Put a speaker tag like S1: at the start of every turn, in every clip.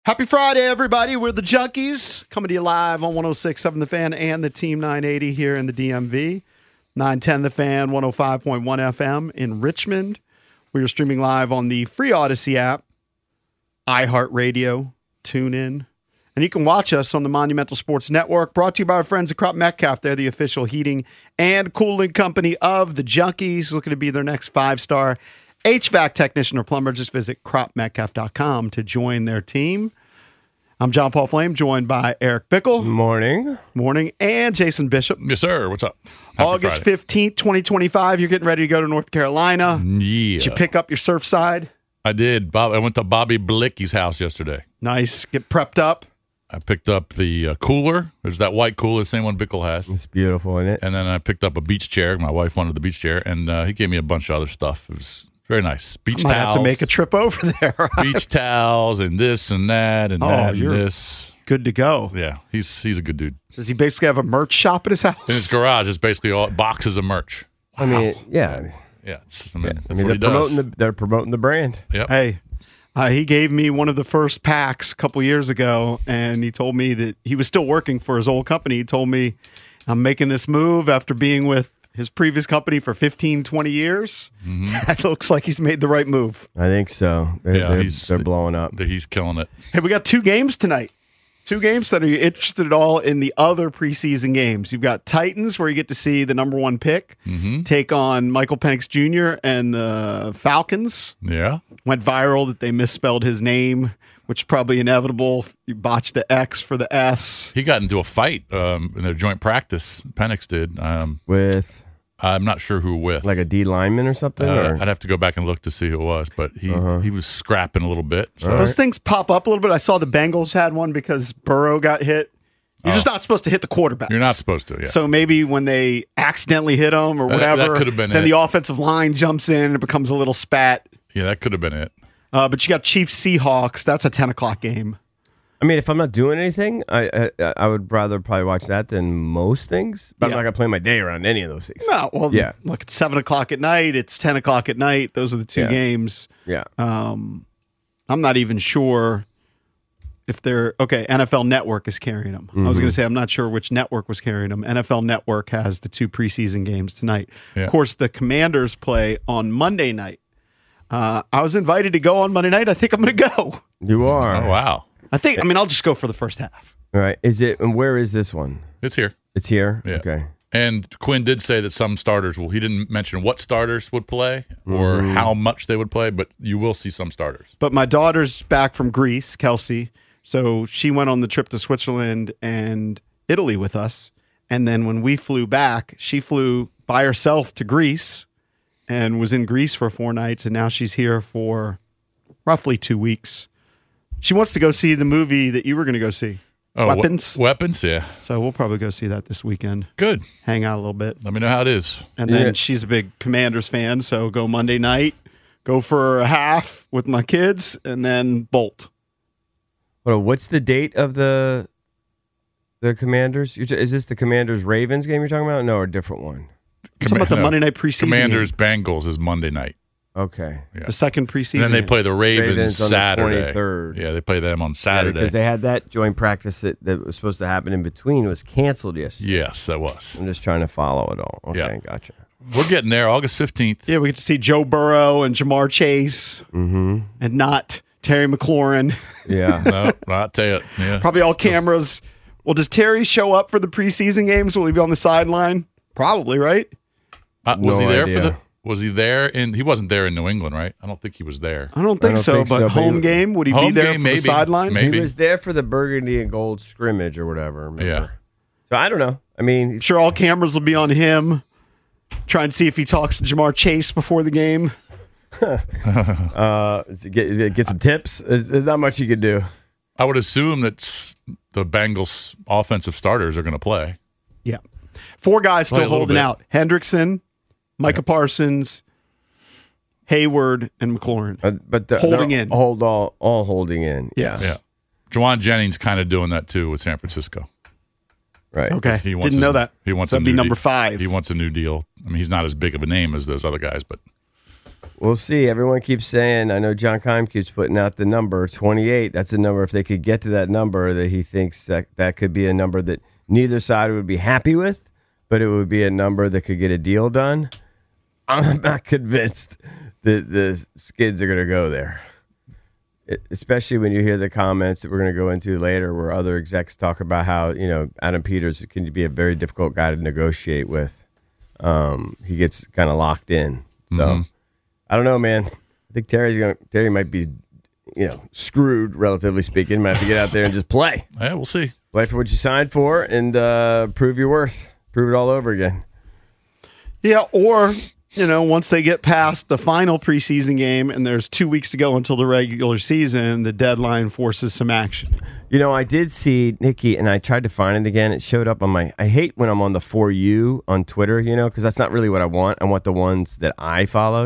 S1: Happy Friday, everybody. We're the Junkies, coming to you live on 106.7 The Fan and the Team 980 here in the DMV. 910 The Fan, 105.1 FM in Richmond. We are streaming live on the free Odyssey app, iHeartRadio, TuneIn. And you can watch us on the Monumental Sports Network, brought to you by our friends at Crop Metcalf. They're the official heating and cooling company of the Junkies, looking to be their next 5-star HVAC technician or plumber. Just visit cropmetcalf.com to join their team. I'm John Paul Flame, joined by Eric Bickle.
S2: Morning.
S1: Morning. And Jason Bishop.
S3: Yes, sir. What's up? Happy
S1: August
S3: Friday.
S1: 15th, 2025. You're getting ready to go to North Carolina.
S3: Yeah.
S1: Did you pick up your Surfside?
S3: I did. I went to Bobby Blicky's house yesterday.
S1: Nice. Get prepped up.
S3: I picked up the cooler. There's that white cooler, the same one Bickle has.
S2: It's beautiful, isn't it?
S3: And then I picked up a beach chair. My wife wanted the beach chair, and he gave me a bunch of other stuff. It was very nice. Beach
S1: Might
S3: towels.
S1: have to make a trip over there.
S3: Beach towels and this and that and that and
S1: you're
S3: this.
S1: Good to go.
S3: Yeah, he's a good dude.
S1: Does he basically have a merch shop at his house?
S3: In his garage is basically all boxes of merch.
S2: I mean, yeah.
S3: Yeah, that's what he does.
S2: They're promoting the brand.
S3: Yep.
S1: Hey, he gave me one of the first packs a couple years ago, and he told me that he was still working for his old company. He told me, I'm making this move after being with his previous company for 15, 20 years. Mm-hmm. That looks like he's made the right move.
S2: I think so. They're blowing up.
S3: He's killing it.
S1: Hey, we got 2 games tonight. 2 games that are you interested at all in the other preseason games. You've got Titans, where you get to see the number 1 pick take on Michael Penix Jr. and the Falcons.
S3: Yeah.
S1: Went viral that they misspelled his name, which is probably inevitable. You botched the X for the S.
S3: He got into a fight in their joint practice. Penix did.
S2: With?
S3: I'm not sure who with.
S2: Like a D lineman or something?
S3: I'd have to go back and look to see who it was, but he was scrapping a little bit. So.
S1: Those things pop up a little bit. I saw the Bengals had one because Burrow got hit. You're just not supposed to hit the quarterback.
S3: You're not supposed to, yeah.
S1: So maybe when they accidentally hit him or whatever,
S3: that could have been
S1: then
S3: it.
S1: the offensive line jumps in and it becomes a little spat.
S3: Yeah, that could have been it.
S1: But you got Chiefs Seahawks. That's a 10 o'clock game.
S2: I mean, if I'm not doing anything, I would rather probably watch that than most things. But I'm not going to play my day around any of those things.
S1: No, well, look, it's 7 o'clock at night. It's 10 o'clock at night. Those are the 2 games.
S2: Yeah.
S1: I'm not even sure if they're okay. NFL Network is carrying them. I was going to say I'm not sure which network was carrying them. NFL Network has the 2 preseason games tonight.
S3: Yeah.
S1: Of course, the Commanders play on Monday night. I was invited to go on Monday night. I think I'm going to go.
S2: You are.
S3: Oh, wow.
S1: I'll just go for the first half.
S2: All right. And where is this one?
S3: It's here.
S2: It's here?
S3: Yeah.
S2: Okay.
S3: And Quinn did say that some starters he didn't mention what starters would play or how much they would play, but you will see some starters.
S1: But my daughter's back from Greece, Kelsey. So she went on the trip to Switzerland and Italy with us. And then when we flew back, she flew by herself to Greece and was in Greece for 4 nights. And now she's here for roughly 2 weeks. She wants to go see the movie that you were going to go see.
S3: Oh,
S1: Weapons.
S3: Weapons, yeah.
S1: So we'll probably go see that this weekend.
S3: Good.
S1: Hang out a little bit.
S3: Let me know how it is.
S1: And then she's a big Commanders fan. So go Monday night, go for a half with my kids, and then bolt.
S2: Well, what's the date of the Commanders? Is this the Commanders-Ravens game you're talking about? No, or a different one?
S1: I'm talking about the Monday night preseason
S3: Commanders
S1: game.
S3: Bengals is Monday night.
S2: Okay.
S3: Yeah.
S1: The second preseason.
S3: And then they play the Ravens
S2: on
S3: Saturday.
S2: the 23rd.
S3: Yeah, they play them on Saturday.
S2: Because they had that joint practice that was supposed to happen in between was canceled yesterday.
S3: Yes, that was.
S2: I'm just trying to follow it all. Okay,
S3: Yeah.
S2: gotcha.
S3: We're getting there, August 15th.
S1: Yeah, we get to see Joe Burrow and Jamar Chase and not Terry McLaurin.
S2: Yeah.
S3: No, I'll tell you. Yeah.
S1: Probably all cameras. Well, does Terry show up for the preseason games? Will he be on the sideline? Probably, right?
S3: Was he
S2: No
S3: there
S2: idea.
S3: Was he there he wasn't there in New England, right? I don't think he was there.
S1: I don't think so, but home game, would he be
S3: Home
S1: there
S3: game,
S1: for
S3: maybe.
S1: the sidelines?
S3: Maybe.
S2: He was there for the burgundy and gold scrimmage or whatever. Remember?
S3: Yeah.
S2: So I don't know. I mean,
S1: I'm sure all cameras will be on him. Try and see if he talks to Jamar Chase before the game.
S2: get some tips. There's not much you could do.
S3: I would assume that the Bengals offensive starters are going to play.
S1: Yeah. 4 guys
S3: Play
S1: still
S3: a little
S1: holding
S3: bit.
S1: out. Hendrickson, Micah Parsons, Hayward, and McLaurin.
S2: But
S1: Holding
S2: they're
S1: in.
S2: all holding in.
S1: Yeah.
S3: Yeah. Jawan Jennings kind of doing that too with San Francisco.
S2: Right.
S1: Okay.
S3: He wants
S1: Didn't know that.
S3: He wants
S1: So
S3: a
S1: that'd be
S3: new
S1: number
S3: deal.
S1: 5.
S3: He wants a new deal. I mean, he's not as big of a name as those other guys, but
S2: We'll see. Everyone keeps saying, I know John Keim keeps putting out the number 28. That's a number, if they could get to that number, that he thinks that could be a number that neither side would be happy with, but it would be a number that could get a deal done. I'm not convinced that the Skids are going to go there. Especially when you hear the comments that we're going to go into later where other execs talk about how, Adam Peters can be a very difficult guy to negotiate with. He gets kind of locked in. So I don't know, man. I think Terry might be, screwed, relatively speaking. Might have to get out there and just play.
S3: Yeah, we'll see.
S2: Play for what you signed for and prove your worth. Prove it all over again.
S1: Yeah, or, once they get past the final preseason game and there's 2 weeks to go until the regular season, the deadline forces some action.
S2: I did see Nikki, and I tried to find it again. It showed up on I hate when I'm on the For You on Twitter, because that's not really what I want. I want the ones that I follow,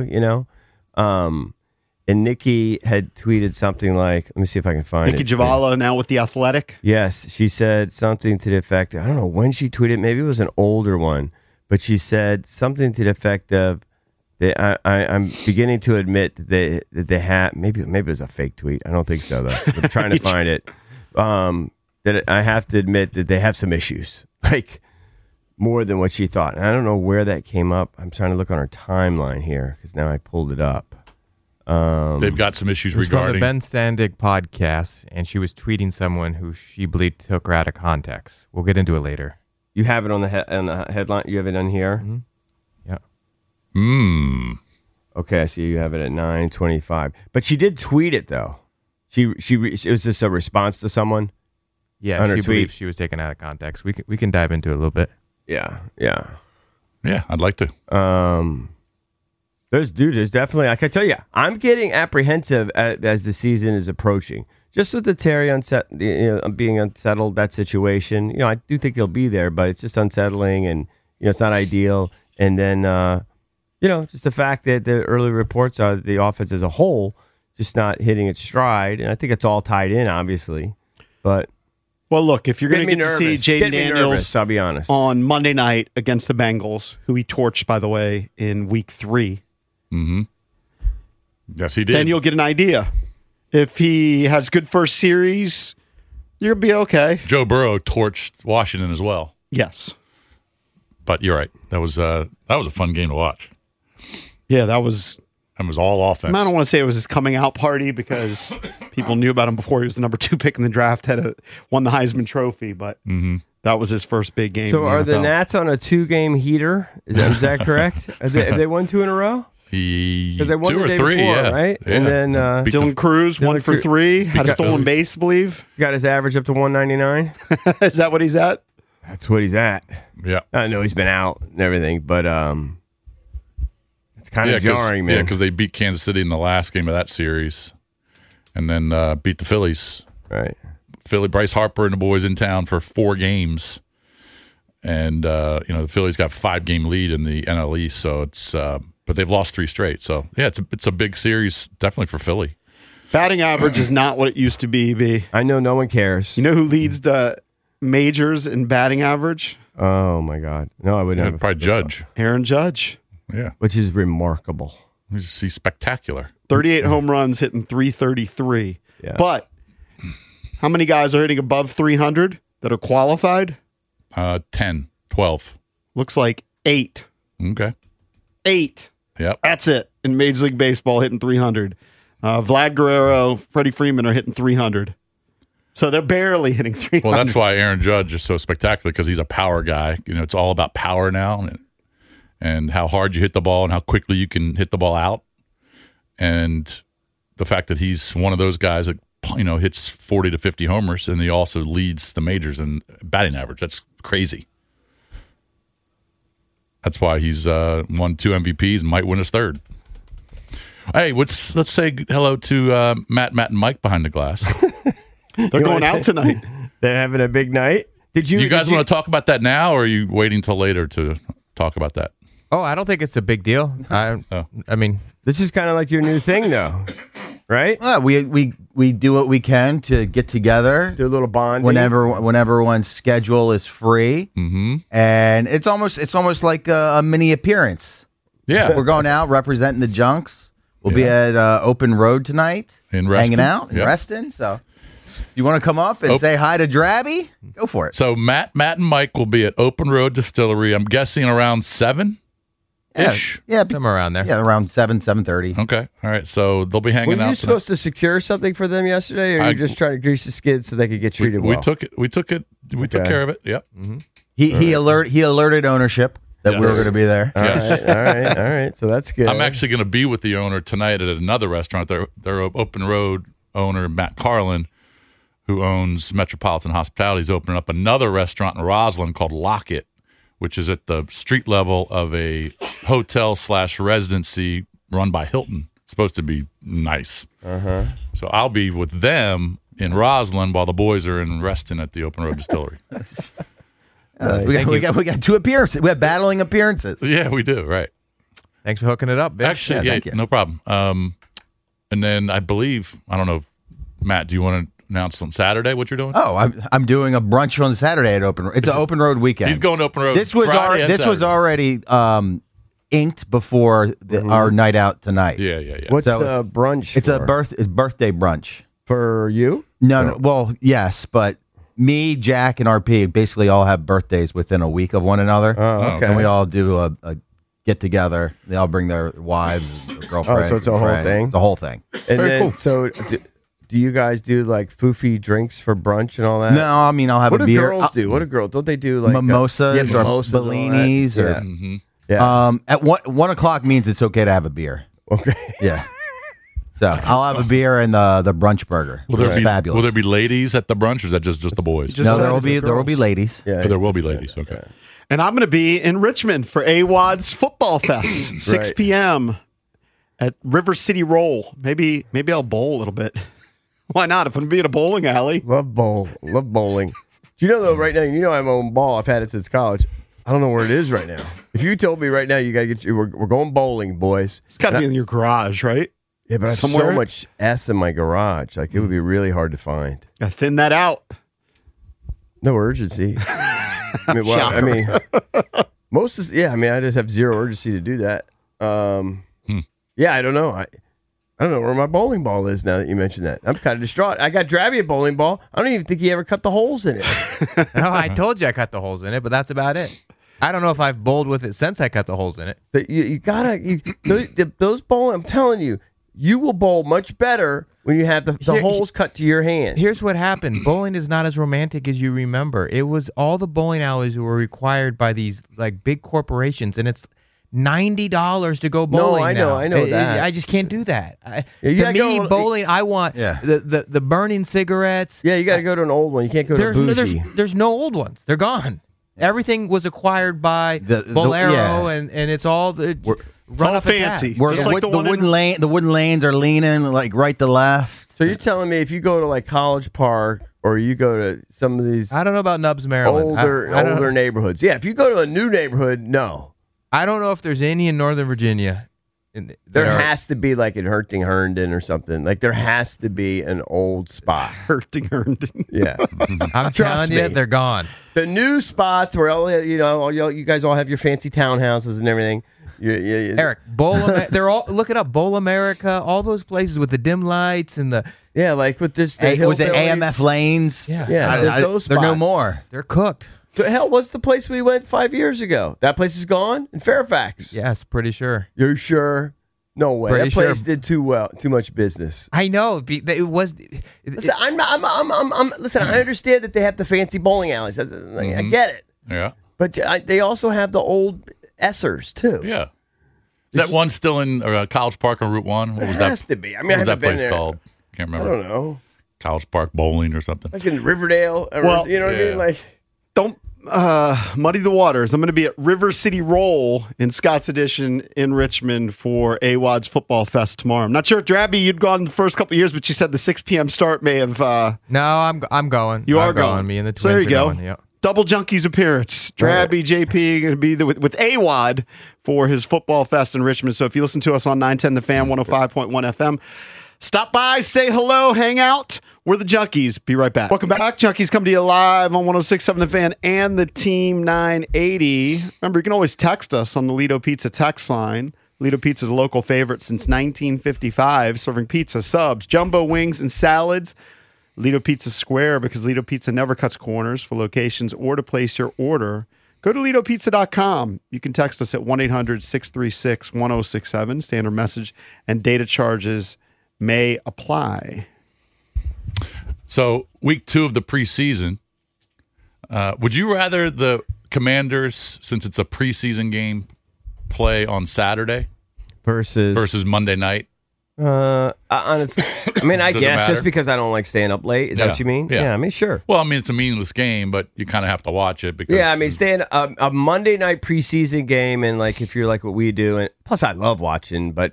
S2: And Nikki had tweeted something like, let me see if I can find
S1: Nikki
S2: it.
S1: Javala now with The Athletic.
S2: Yes, she said something to the effect, I don't know when she tweeted, maybe it was an older one, but she said something to the effect of, I'm beginning to admit that they have, maybe it was a fake tweet. I don't think so, though. I'm trying to find it. That I have to admit that they have some issues, like more than what she thought. And I don't know where that came up. I'm trying to look on her timeline here because now I pulled it up.
S3: They've got some issues
S4: It was
S3: regarding
S4: from the Ben Sandig podcast, and she was tweeting someone who she believed took her out of context. We'll get into it later.
S2: You have it on the headline. You have it on here.
S4: Mm-hmm. Yeah.
S2: Okay, I see you have it at 9:25. But she did tweet it though. It was just a response to someone.
S4: Yeah,
S2: on her
S4: she
S2: tweet.
S4: believes she was taken out of context. We can dive into it a little bit.
S2: Yeah.
S3: Yeah, I'd like to.
S2: There's definitely, I can tell you, I'm getting apprehensive as the season is approaching. Just with the Terry being unsettled, that situation, I do think he'll be there, but it's just unsettling and, it's not ideal. And then, just the fact that the early reports are the offense as a whole just not hitting its stride. And I think it's all tied in, obviously. But
S1: well, look, if you're going to get to see Jaden Daniels,
S2: I'll be honest,
S1: on Monday night against the Bengals, who he torched, by the way, in week 3.
S3: Mm-hmm. Yes, he did.
S1: Then you'll get an idea. If he has good first series, you'll be okay.
S3: Joe Burrow torched Washington as well.
S1: Yes.
S3: But you're right. That was a fun game to watch.
S1: Yeah, that was
S3: all offense.
S1: I don't want to say it was his coming out party because people knew about him before he was the number 2 pick in the draft, won the Heisman Trophy, but that was his first big game.
S2: So are the Nats on a 2-game heater? Is that correct? Have they won 2 in a row?
S3: Because
S2: they won
S3: 2
S2: the
S3: or
S2: day
S3: 3,
S2: before,
S3: yeah.
S2: right?
S3: Yeah.
S2: And then
S1: Dylan Cruz, 1 for 3, had a stolen base, I believe.
S2: Got his average up to 199.
S1: Is that what he's at?
S2: That's what he's at.
S3: Yeah.
S2: I know he's been out and everything, but it's kind of jarring, man.
S3: Yeah, because they beat Kansas City in the last game of that series and then beat the Phillies.
S2: Right.
S3: Bryce Harper and the boys in town for 4 games. And, the Phillies got a 5-game lead in the NL East, so it's but they've lost 3 straight. So, yeah, it's a big series, definitely for Philly.
S1: Batting average is not what it used to be, B.
S2: I know no one cares.
S1: You know who leads the majors in batting average?
S2: Oh, my God. No, I wouldn't have.
S3: Probably Judge.
S1: Aaron Judge.
S3: Yeah.
S2: Which is remarkable.
S3: He's spectacular.
S1: 38 home runs, hitting 333.
S2: Yeah.
S1: But how many guys are hitting above 300 that are qualified?
S3: 10, 12.
S1: Looks like 8.
S3: Okay.
S1: 8.
S3: Yep.
S1: That's it in Major League Baseball, hitting 300. Vlad Guerrero, Freddie Freeman are hitting 300. So they're barely hitting 300.
S3: Well, that's why Aaron Judge is so spectacular, because he's a power guy. It's all about power now and how hard you hit the ball and how quickly you can hit the ball out. And the fact that he's one of those guys that, hits 40 to 50 homers, and he also leads the majors in batting average. That's crazy. That's why he's won 2 MVPs and might win his 3rd. Hey, let's say hello to Matt, and Mike behind the glass.
S1: They're going out tonight.
S2: They're having a big night.
S3: You guys want to talk about that now, or are you waiting till later to talk about that?
S4: Oh, I don't think it's a big deal. I mean,
S2: this is kind of like your new thing, though, right?
S5: Well, we do what we can to get together.
S2: Do a little bonding
S5: whenever one's schedule is free, and it's almost like a mini appearance.
S3: Yeah,
S5: we're going out representing the Junks. We'll be at Open Road tonight,
S3: In Reston?
S5: hanging out in
S3: Yep.
S5: Reston. So, you want to come up and say hi to Drabby? Go for it.
S3: So Matt and Mike will be at Open Road Distillery. I'm guessing around 7-ish.
S5: Yeah,
S4: Somewhere around there.
S5: yeah, around 7:30.
S3: Okay. All right. So they'll be hanging
S2: Were
S3: out.
S2: you
S3: tonight.
S2: supposed to secure something for them yesterday, or are
S3: I-
S2: you just trying to grease the skids so they could get treated
S3: we
S2: well?
S3: took it. We took
S2: Okay.
S3: care of it. Yep.
S5: He alerted ownership that we were
S3: Yes.
S5: going to be there.
S3: Yes.
S2: All right. So that's good.
S3: I'm actually going to be with the owner tonight at another restaurant. Their Open Road owner, Matt Carlin, who owns Metropolitan Hospitality, is opening up another restaurant in Roslyn called Lockett, which is at the street level of a hotel/residency run by Hilton. It's supposed to be nice. So I'll be with them in Roslyn while the boys are in Reston at the Open Road Distillery.
S5: We got 2 appearances. We have battling appearances.
S3: Yeah, we do. Right.
S4: Thanks for hooking it up, Biff.
S3: Actually,
S5: Yeah,
S3: yeah,
S5: thank you.
S3: no problem. And then I believe, I don't know, Matt, do you want to announce on Saturday what you're doing?
S5: Oh, I'm doing a brunch on Saturday at Open Road. It's an Open Road weekend.
S3: He's going to Open Road.
S5: This was
S3: Friday and
S5: this was
S3: Saturday.
S5: already inked before our night out tonight.
S3: Yeah.
S2: What's
S5: So
S2: the brunch?
S5: It's
S2: for?
S5: it's birthday brunch.
S2: For you?
S5: No, well, yes, but me, Jack, and RP basically all have birthdays within a week of one another.
S2: Oh, okay.
S5: And we all do a get together. They all bring their wives, their girlfriends.
S2: Oh, so it's a whole
S5: friends.
S2: thing?
S5: It's a whole thing.
S2: And then, so do you guys do like foofy drinks for brunch and all that?
S5: No, I mean I'll have
S2: What
S5: a
S2: do
S5: beer.
S2: girls do? What do girls? Don't they do like
S5: Mimosas or
S2: mimosas and all that?
S5: Bellinis or-
S2: Yeah.
S3: Mm-hmm.
S2: Yeah.
S5: At 1 o'clock means it's okay to have a beer.
S2: Okay.
S5: Yeah. So I'll have a beer and the brunch burger.
S3: Will there
S5: It's
S3: be
S5: fabulous.
S3: Will there be ladies at the brunch, or is that just the boys?
S1: Just-
S5: no,
S1: said
S5: there will
S1: it's
S5: be
S1: the
S5: there will be
S1: girls.
S5: ladies.
S2: Yeah.
S3: Oh, there will be ladies. Okay.
S1: And I'm going to be in Richmond for AWOD's Football Fest, 6
S2: Right.
S1: p.m. at River City Roll. Maybe I'll bowl a little bit. Why not? If I'm going to be in a bowling alley.
S2: Love bowling. Do you know though? Right now, you know I'm on ball. I've had it since college. I don't know where it is right now. If you told me right now, you gotta we're going bowling, boys.
S1: It's got to be in your garage, right?
S2: Yeah, but I have so
S1: somewhere.
S2: much S in my garage. Like it would be really hard to find.
S1: Got to thin that out.
S2: No urgency. I mean, most is I mean, I just have zero urgency to do that. Yeah, I don't know. I don't know where my bowling ball is now that you mentioned that. I'm kind of distraught. I got Drabby a bowling ball. I don't even think he ever cut the holes in it.
S4: No, I told you I cut the holes in it, but that's about it. I don't know if I've bowled with it since I cut the holes in it.
S2: But you gotta those bowling. I'm telling you, you will bowl much better when you have the
S4: Here-
S2: holes cut to your hand.
S4: Here's what happened. Bowling is not as romantic as you remember. It was all the bowling hours were required by these like big corporations, and it's $90 to go bowling.
S2: I know
S4: now.
S2: that.
S4: I just can't do that.
S2: You
S4: To
S2: gotta
S4: me,
S2: go-
S4: bowling, I want
S5: Yeah.
S4: the burning cigarettes.
S2: Yeah, you got to go to an old one. You can't go to
S4: There's
S2: bougie.
S4: there's no old ones. They're gone. Everything was acquired by
S5: The-
S4: Bolero,
S5: yeah.
S4: and it's all the
S1: all
S4: run up a tab.
S1: fancy.
S5: Where
S1: Just
S5: the,
S1: like the one in-
S5: wooden lanes are leaning like right to left.
S2: So you're telling me if you go to like College Park or you go to some of these
S4: I don't know about Nubs, Maryland. I don't-
S2: older neighborhoods, yeah. If you go to a new neighborhood, no,
S4: I don't know if there's any in Northern Virginia.
S2: there has to be like in Herndon or something. Like there has to be an old spot.
S1: Hurting Herndon.
S2: Yeah,
S4: I'm
S2: Trust
S4: telling you,
S2: me.
S4: they're gone.
S2: the new spots where all you guys all have your fancy townhouses and everything.
S4: Eric, they're all look it up. Bowl America, all those places with the dim lights and the
S2: Yeah, like with this. The
S5: Was it
S2: hillbillies.
S5: AMF lanes?
S4: Yeah.
S2: Yeah, there's those
S5: they're no
S2: spots.
S5: more.
S4: they're cooked.
S2: So hell, what's the place we went 5 years ago? That place is gone in Fairfax.
S4: Yes, pretty sure.
S2: You're sure? No way.
S4: Pretty
S2: That place
S4: sure.
S2: did too much business.
S4: I know. It was.
S2: Listen, listen. I understand that they have the fancy bowling alleys. I get it,
S3: Yeah.
S2: but they also have the old Essers too.
S3: Yeah. Is that one still in College Park on Route 1? What was
S2: It
S3: that?
S2: has to be. I mean,
S3: What
S2: I
S3: was
S2: haven't
S3: that
S2: been
S3: place
S2: there.
S3: called? Can't
S2: I
S3: remember.
S2: don't know.
S3: College Park Bowling or something.
S2: Like in Riverdale, or,
S1: Well,
S2: you know what I mean?
S3: yeah.
S2: Like,
S1: Don't muddy the waters. I'm going to be at River City Roll in Scott's Edition in Richmond for AWOD's Football Fest tomorrow. I'm not sure if Drabby, you'd gone the first couple of years, but you said the 6 p.m. start may have.
S4: No, I'm going.
S1: You
S4: I'm
S1: are going.
S4: Me and the twins
S1: so there you
S4: are
S1: go.
S4: going. Yep.
S1: Double Junkies appearance. Drabby, JP going to be with AWOD for his Football Fest in Richmond. So if you listen to us on 910 The Fan, 105.1 FM, stop by, say hello, hang out. We're the Junkies. Be right back. Welcome back. Junkies come to you live on 106.7 The Fan and the Team 980. Remember, you can always text us on the Lido Pizza text line, Lido Pizza's a local favorite since 1955, serving pizza, subs, jumbo wings, and salads. Lido Pizza Square, because Lido Pizza never cuts corners. For locations or to place your order, go to LidoPizza.com. You can text us at 1-800-636-1067. Standard message and data charges may apply.
S3: So, week 2 of the preseason, would you rather the Commanders, since it's a preseason game, play on Saturday
S2: versus
S3: Monday night?
S2: Honestly, I mean, I
S3: Does it
S2: guess
S3: matter?
S2: just because I don't like staying up late. Is that what you mean?
S3: Yeah.
S2: I mean, sure.
S3: Well, I mean, it's a meaningless game, but you kind of have to watch it because.
S2: Yeah, I mean, staying a Monday night preseason game, and like if you're like what we do, and plus I love watching, but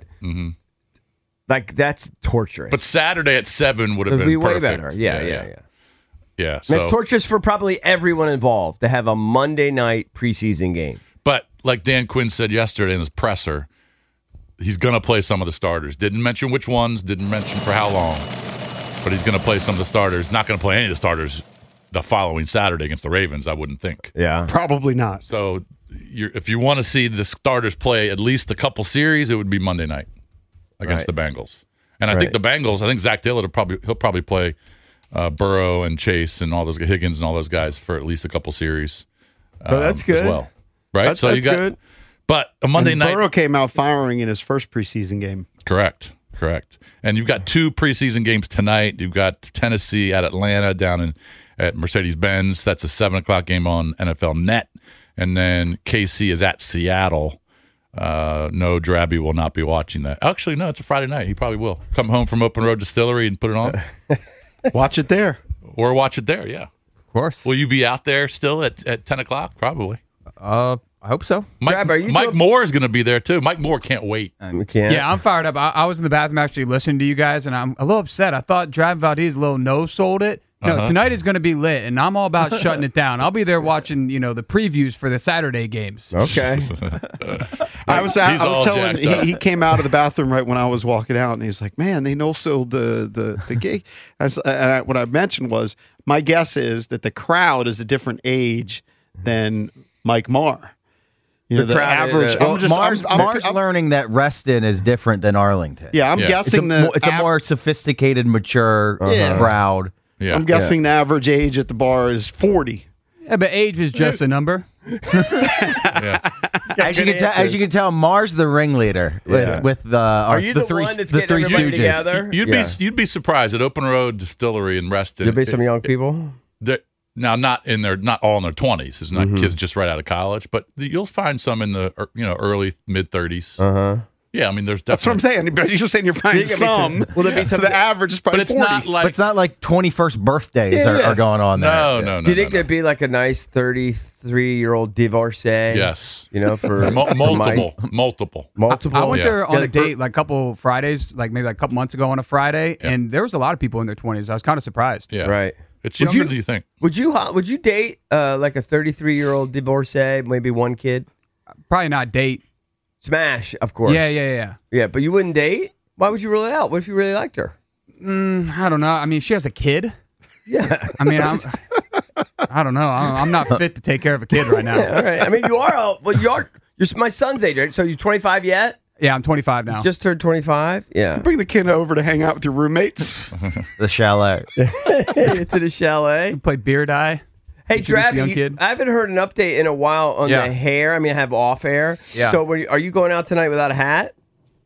S2: like that's torturous.
S3: But Saturday at 7 would have
S2: It'd
S3: been
S2: be way
S3: perfect.
S2: better. Yeah.
S3: Yeah.
S2: And
S3: So,
S2: it's torturous for probably everyone involved to have a Monday night preseason game.
S3: but like Dan Quinn said yesterday in his presser, he's going to play some of the starters. Didn't mention which ones, didn't mention for how long, but he's going to play some of the starters. Not going to play any of the starters the following Saturday against the Ravens, I wouldn't think.
S2: Yeah.
S1: Probably not.
S3: So if you want to see the starters play at least a couple series, it would be Monday night against the Bengals. And I think the Bengals, I think Zach Dillon he'll probably play Burrow and Chase and all those Higgins and all those guys for at least a couple series.
S2: Oh, that's good.
S3: As well. Right?
S2: That's good.
S3: But a Monday
S1: And
S3: night.
S1: Burrow came out firing in his first preseason game.
S3: Correct. And you've got 2 preseason games tonight. You've got Tennessee at Atlanta down at Mercedes-Benz. That's a 7:00 game on NFL Net. And then KC is at Seattle. No, Drabby will not be watching that. Actually, no, it's a Friday night. He probably will. Come home from Open Road Distillery and put it on.
S1: Watch it there.
S3: Or watch it there, yeah.
S4: Of course.
S3: Will you be out there still at 10 o'clock? Probably.
S4: I hope so.
S3: Mike,
S2: Drab, are you
S3: Mike
S2: doing-
S3: Moore is going to be there, too. Mike Moore can't wait.
S2: We can't.
S6: Yeah, I'm fired up. I was in the bathroom actually listening to you guys, and I'm a little upset. I thought Drive Valdez a little no-sold it. No, tonight is going to be lit, and I'm all about shutting it down. I'll be there watching, the previews for the Saturday games.
S2: Okay.
S1: I was
S3: all
S1: telling
S3: jacked up.
S1: he came out of the bathroom right when I was walking out, and he's like, "Man, they no-sold the gig." What I mentioned was my guess is that the crowd is a different age than Mike Marr. The
S2: crowd is,
S1: average.
S5: Mar's learning that Reston is different than Arlington.
S1: Yeah, I'm
S3: Yeah.
S1: guessing
S5: It's a more sophisticated, mature crowd.
S3: Yeah.
S1: I'm guessing the average age at the bar is 40.
S6: Yeah, but age is just a number.
S5: As you can tell, Mar's the ringleader with the
S2: Are you the
S5: three
S2: one that's
S5: the
S2: getting
S5: three
S2: everybody
S5: Stooges.
S2: together?
S3: You'd be surprised at Open Road Distillery in Reston.
S2: There'll be some young people.
S3: Now, not all in their 20s. It's not kids just right out of college, but you'll find some in the early mid 30s. Yeah, I mean, there's
S1: That's what I'm
S3: definitely.
S1: saying. But you're saying you're finding some.
S2: Will there be
S1: So
S2: some?
S1: the average is probably
S3: But it's
S1: 40.
S3: not like
S5: But it's not like 21st birthdays are going on there.
S3: no.
S2: Do you think there'd be like a nice 33-year-old divorcee?
S3: Yes,
S2: For
S3: multiple.
S2: multiple.
S6: I went
S3: Yeah.
S6: there on
S2: Yeah,
S6: a
S2: like
S6: date like a couple Fridays, like maybe like a couple months ago on a Friday, and there was a lot of people in their 20s. I was kind of surprised.
S3: Yeah,
S2: Right.
S3: It's
S2: Would
S3: younger
S2: you-
S3: than you think.
S2: Would you date like a 33-year-old divorcee, maybe one kid?
S6: Probably not date.
S2: Smash, of course.
S6: Yeah.
S2: Yeah, but you wouldn't date? Why would you rule it out? What if you really liked her?
S6: I don't know. I mean, she has a kid.
S2: Yeah.
S6: I mean, I don't know. I'm not fit to take care of a kid right now.
S2: All right. I mean, you're my son's age, right? So you're 25 yet?
S6: Yeah, I'm 25 now.
S2: Just turned 25? Yeah.
S1: Bring the kid over to hang out with your roommates.
S5: The chalet.
S2: To the chalet.
S6: play beer die.
S2: Hey,
S6: Introduce the young
S2: Drabby,
S6: kid.
S2: I haven't heard an update in a while on
S6: Yeah.
S2: the hair. I mean, I have off hair.
S4: Yeah.
S2: So are you going out tonight without a hat?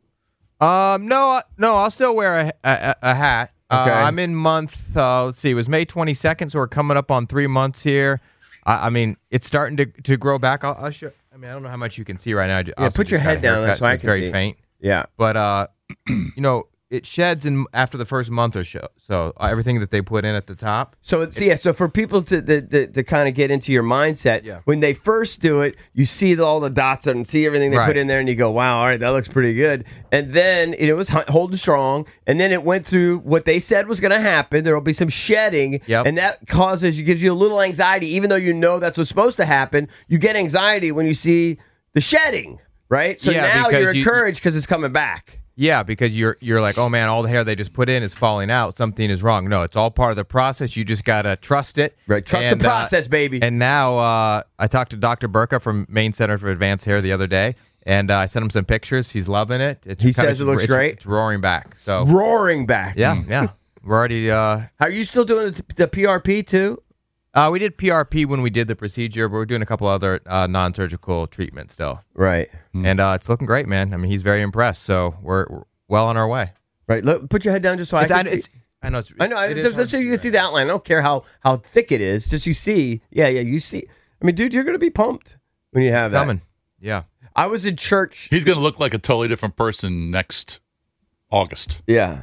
S4: No, I'll still wear a hat.
S2: Okay.
S4: I'm in month. Let's see, it was May 22nd, so we're coming up on 3 months here. I mean, it's starting to grow back. I'll show. I mean, I don't know how much you can see right now.
S2: Yeah, put your head down
S4: there
S2: so I
S4: it's
S2: can
S4: very
S2: see.
S4: faint.
S2: Yeah.
S4: But it sheds after the first month or so. Everything that they put in at the top.
S2: So so for people to kind of get into your mindset, when they first do it, you see all the dots and see everything they
S4: Right.
S2: put in there, and you go, "Wow, all right, that looks pretty good." And then it was holding strong, and then it went through what they said was going to happen. There will be some shedding,
S4: Yep.
S2: and that gives you a little anxiety, even though you know that's what's supposed to happen. You get anxiety when you see the shedding, right? So
S4: Yeah,
S2: now
S4: because
S2: you're
S4: you-
S2: encouraged because it's coming back.
S4: Yeah, because you're like, oh man, all the hair they just put in is falling out. Something is wrong. No, it's all part of the process. You just gotta trust it.
S2: Right, trust the process, baby.
S4: And now I talked to Dr. Burka from Maine Center for Advanced Hair the other day, And I sent him some pictures. He's loving it.
S2: He says it looks great.
S4: It's roaring back. So
S2: Roaring back.
S4: yeah. We're already.
S2: Are you still doing the PRP too?
S4: We did PRP when we did the procedure, but we're doing a couple other non-surgical treatments still.
S2: Right.
S4: And it's looking great, man. I mean, he's very impressed. So we're well on our way.
S2: Right. Look, put your head down just so I can see.
S4: I know.
S2: I know. Just so you can see the outline. I don't care how thick it is. Just you see. Yeah. You see. I mean, dude, you're going to be pumped when you have that.
S4: Coming. Yeah.
S3: I was in church. He's going to look like a totally different person next August.
S2: Yeah.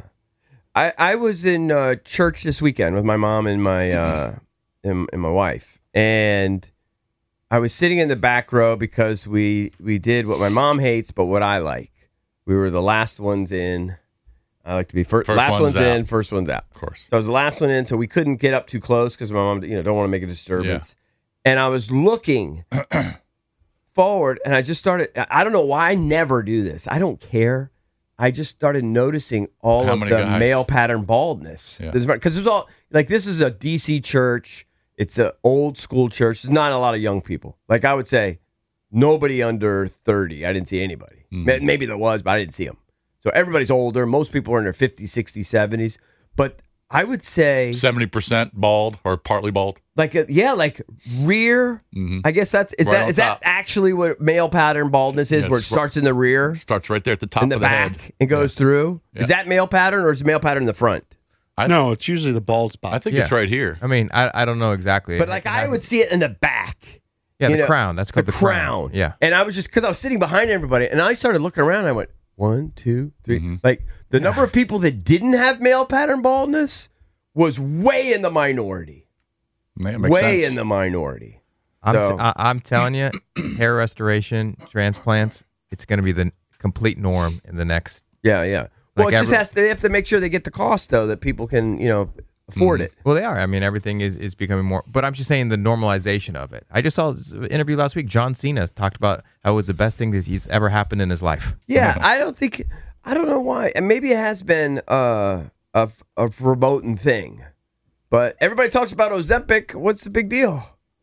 S2: I was in church this weekend with my mom and my and my wife, and I was sitting in the back row because we did what my mom hates, but what I like. We were the last ones in. I like to be first last one's in, first one's out.
S3: Of course.
S2: So I was the last one in, so we couldn't get up too close because my mom, don't want to make a disturbance. Yeah. And I was looking forward, and I just started. I don't know why I never do this. I don't care. I just started noticing all of the male pattern baldness. Because there's all like this is a DC church. It's an old school church. There's not a lot of young people. Like I would say, nobody under 30. I didn't see anybody. Maybe there was, but I didn't see them. So everybody's older. Most people are in their 50s, 60s, 70s. But I would say
S3: 70% bald or partly bald.
S2: Like rear. Mm-hmm. I guess is that actually what male pattern baldness is? Where it starts in the rear,
S3: starts right there at the top
S2: in the
S3: of the
S2: back,
S3: head,
S2: and goes through. Yeah. Is that male pattern or is it male pattern in the front?
S1: No, it's usually the bald spot.
S3: I think it's right here.
S4: I mean, I don't know exactly,
S2: but like I would see it in the back.
S4: Yeah, the crown. That's called the
S2: crown.
S4: Yeah,
S2: and I was just because I was sitting behind everybody, and I started looking around. And I went 1, 2, 3. Mm-hmm. Like the number of people that didn't have male pattern baldness was way in the minority. Way in the minority.
S4: I'm telling you, hair restoration, transplants, it's going to be the complete norm in the next.
S2: Yeah. Well, it just they have to make sure they get the cost though that people can afford it.
S4: Well, they are. I mean, everything is becoming more. But I'm just saying the normalization of it. I just saw an interview last week. John Cena talked about how it was the best thing that he's ever happened in his life.
S2: Yeah, I don't know why, and maybe it has been a verboten thing, but everybody talks about Ozempic. What's the big deal?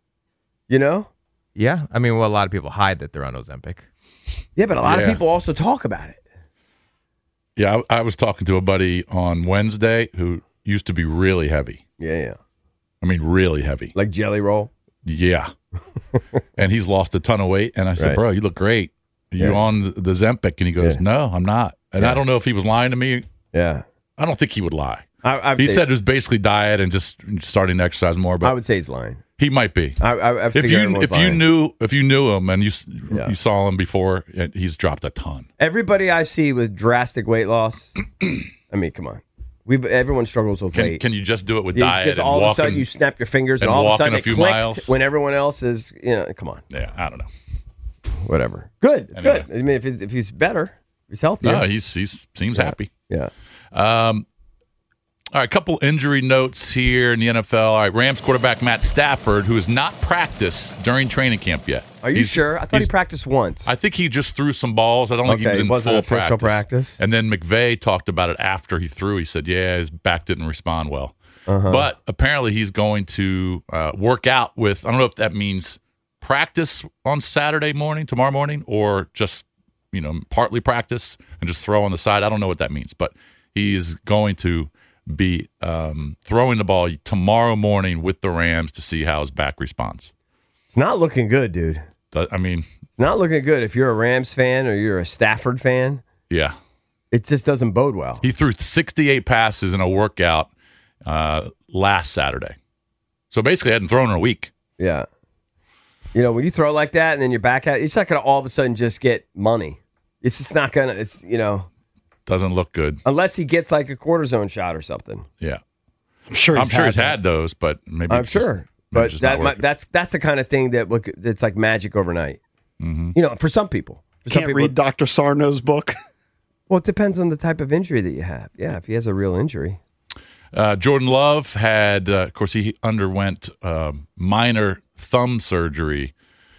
S4: Yeah, I mean, well, a lot of people hide that they're on Ozempic.
S2: Yeah, but a lot of people also talk about it.
S3: Yeah, I was talking to a buddy on Wednesday who used to be really heavy.
S2: Yeah.
S3: I mean, really heavy.
S2: Like Jelly Roll?
S3: Yeah. And he's lost a ton of weight. And I said, bro, you look great. Are you on the Zempic? And he goes, no, I'm not. And I don't know if he was lying to me.
S2: Yeah.
S3: I don't think he would lie.
S2: He
S3: said it was basically diet and just starting to exercise more. But
S2: I would say he's lying.
S3: He might be. If you knew him and you saw him before, he's dropped a ton.
S2: Everybody I see with drastic weight loss, I mean, come on. Everyone struggles with weight.
S3: Can you just do it with diet?
S2: Because all of a sudden you snap your fingers and all of a sudden it clicked when everyone else is, come on.
S3: Yeah, I don't know.
S2: Whatever. Good. It's good. I mean, if he's better, he's healthier.
S3: No, he seems happy.
S2: Yeah.
S3: All right, a couple injury notes here in the NFL. All right, Rams quarterback Matt Stafford, who has not practiced during training camp yet.
S2: Are you sure? I thought he practiced once.
S3: I think he just threw some balls. I don't think he was in full
S2: official practice.
S3: And then McVay talked about it after he threw. He said, his back didn't respond well. But apparently he's going to work out with, I don't know if that means practice on tomorrow morning, or just, partly practice and just throw on the side. I don't know what that means, but he is going to be throwing the ball tomorrow morning with the Rams to see how his back responds.
S2: It's not looking good, dude.
S3: I mean,
S2: it's not looking good if you're a Rams fan or you're a Stafford fan.
S3: Yeah.
S2: It just doesn't bode well.
S3: He threw 68 passes in a workout last Saturday. So basically, hadn't thrown in a week.
S2: Yeah. When you throw like that and then you're back out, it's not going to all of a sudden just get money. It's just not going to,
S3: Doesn't look good.
S2: Unless he gets like a cortisone shot or something.
S3: Yeah.
S1: I'm sure he's
S3: had those, but maybe
S2: I'm sure. But that's the kind of thing that's like magic overnight. Mm-hmm. For some people.
S1: Can't read Dr. Sarno's book.
S2: Well, it depends on the type of injury that you have. Yeah, if he has a real injury.
S3: Jordan Love had, of course, he underwent minor thumb surgery.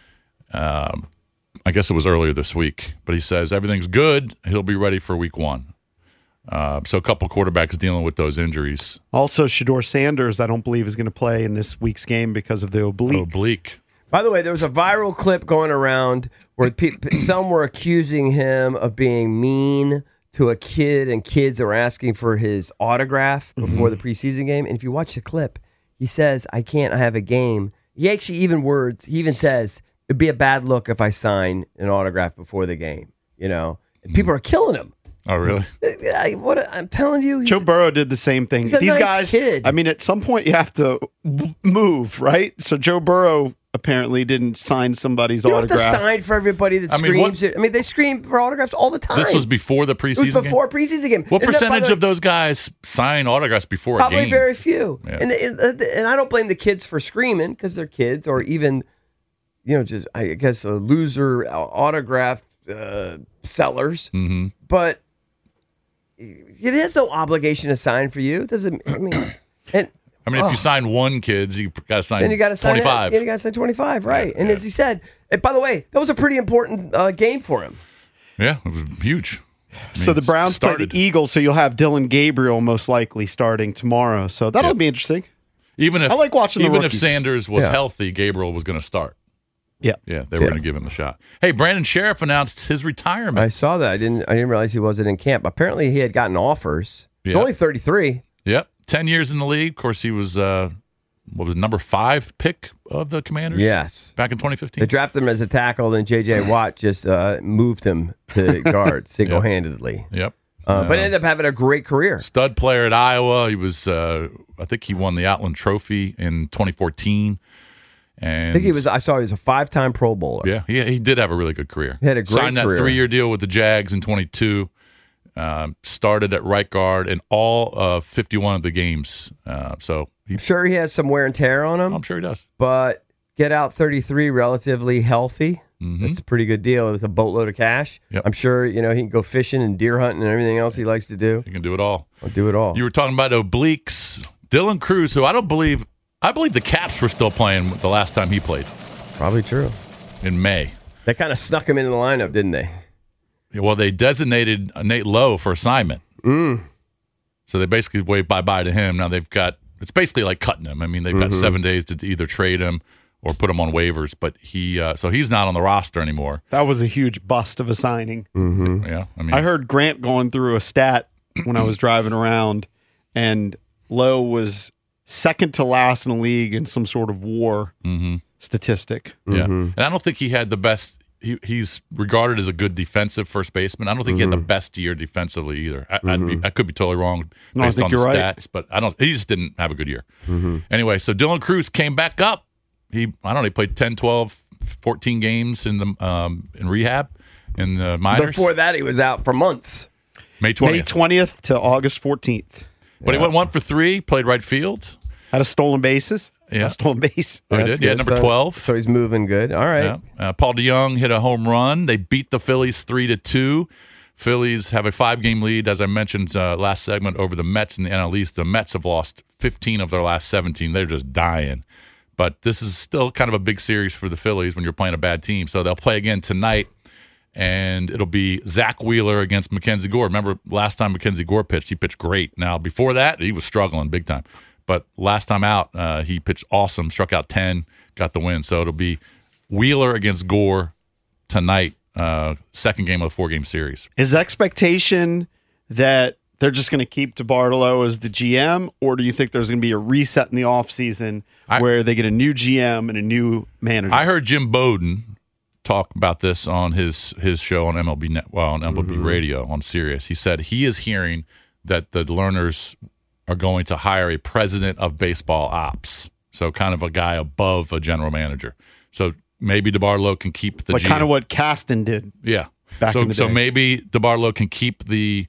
S3: I guess it was earlier this week, but he says everything's good. He'll be ready for week 1. So a couple quarterbacks dealing with those injuries.
S1: Also, Shedeur Sanders, I don't believe, is going to play in this week's game because of the oblique.
S2: By the way, there was a viral clip going around where some were accusing him of being mean to a kid, and kids were asking for his autograph before the preseason game. And if you watch the clip, he says, I have a game. He actually he even says, it'd be a bad look if I sign an autograph before the game, And people are killing him.
S3: Oh, really?
S2: I'm telling you.
S1: Joe Burrow did the same thing.
S2: He's a
S1: These
S2: nice
S1: guys,
S2: kid.
S1: I mean, at some point you have to move, right? So Joe Burrow apparently didn't sign somebody's
S2: You don't
S1: autograph.
S2: have to sign for everybody that screams it. I mean, they scream for autographs all the time.
S3: This was before the
S2: It
S3: preseason
S2: was before preseason game.
S3: What
S2: And then, by
S3: percentage
S2: the
S3: of those guys sign autographs before a
S2: Probably
S3: game?
S2: very few.
S3: Yeah.
S2: And I don't blame the kids for screaming because they're kids, or even, just I guess a loser autograph sellers.
S3: Mm-hmm.
S2: But it has no obligation to sign for you. It doesn't. I mean, and
S3: If you sign one, kids, you got to sign
S2: then you got to sign
S3: 25.
S2: Then you got to sign 25, right?
S3: Yeah,
S2: and
S3: yeah.
S2: as he said, and by the way, that was a pretty important game for him.
S3: Yeah, it was huge.
S1: So the Browns play the Eagles, so you'll have Dylan Gabriel most likely starting tomorrow. So that'll be interesting.
S3: Even if
S1: I like watching the
S3: even if
S1: rookies.
S3: Sanders was healthy, Gabriel was going to start.
S1: Yeah.
S3: Yeah, they were going to give him a shot. Hey, Brandon Sheriff announced his retirement.
S2: I saw that. I didn't realize he wasn't in camp. Apparently, he had gotten offers. He's
S3: Yeah.
S2: only 33.
S3: Yep, 10 years in the league. Of course, he was number 5 pick of the Commanders?
S2: Yes.
S3: Back in
S2: They
S3: 2015.
S2: drafted him as a tackle, then J.J. Watt just moved him to guard single-handedly.
S3: Yep.
S2: But ended up having a great career.
S3: Stud player at Iowa. He was, I think he won the Outland Trophy in 2014. And
S2: I think I saw he was a 5-time Pro Bowler.
S3: Yeah, he did have a really good career.
S2: He had a great
S3: Signed that
S2: career.
S3: 3-year deal with the Jags in 22. Started at right guard in all 51 of the games. So
S2: I'm sure he has some wear and tear on him,
S3: I'm sure he does.
S2: but get out 33 relatively healthy. That's a pretty good deal with a boatload of cash.
S3: Yep.
S2: I'm sure he can go fishing and deer hunting and everything else he likes to do.
S3: He can do it all.
S2: I'll do it all.
S3: You were talking about obliques. Dylan Cruz, who I believe the Caps were still playing the last time he played
S2: Probably true.
S3: in May.
S2: They kind of snuck him into the lineup, didn't they?
S3: Well, they designated Nate Lowe for assignment. So they basically waved bye-bye to him. Now it's basically like cutting him. I mean, they've got 7 days to either trade him or put him on waivers, but so he's not on the roster anymore.
S1: That was a huge bust of a signing.
S3: Yeah, I mean,
S1: I heard Grant going through a stat when I was driving around, and Lowe was second to last in the league in some sort of WAR statistic.
S3: yeah, and I don't think he had the best. He's regarded as a good defensive first baseman. I don't think he had the best year defensively either. I could be totally wrong
S1: No, I
S3: based on
S1: think
S3: the
S1: you're
S3: stats, but he just didn't have a good year. Anyway, so Dylan Cruz came back up. He played 10, 12, 14 games in the in rehab in the minors.
S2: Before that, he was out for months.
S3: May 20th.
S1: May 20th to August 14th.
S3: But he went 1 for 3, played right field.
S1: Had a stolen bases.
S3: Yeah.
S1: A stolen base.
S3: Oh, he
S2: That's
S3: did? Yeah,
S2: good.
S3: number
S2: So-
S3: 12.
S2: So he's moving good. All right.
S3: Yeah. Paul DeYoung hit a home run. They beat the Phillies 3-2. Phillies have a 5-game lead, as I mentioned last segment, over the Mets in the NL East. The Mets have lost 15 of their last 17. They're just dying. But this is still kind of a big series for the Phillies when you're playing a bad team. So they'll play again tonight, and it'll be Zach Wheeler against Mackenzie Gore. Remember last time Mackenzie Gore pitched, he pitched great. Now, before that, he was struggling big time. But last time out, he pitched awesome, struck out 10, got the win. So it'll be Wheeler against Gore tonight, second game of the 4-game series.
S1: Is expectation that they're just going to keep DeBartolo as the GM, or do you think there's going to be a reset in the offseason where they get a new GM and a new manager?
S3: I heard Jim Bowden talk about this on his show on MLB on MLB Radio on Sirius. He said he is hearing that the Lerners are going to hire a president of baseball ops, so kind of a guy above a general manager. So maybe DeBartolo can keep the
S1: like
S3: GM.
S1: kind of what Kasten did.
S3: Yeah.
S1: back in the
S3: So
S1: day.
S3: maybe DeBartolo can keep the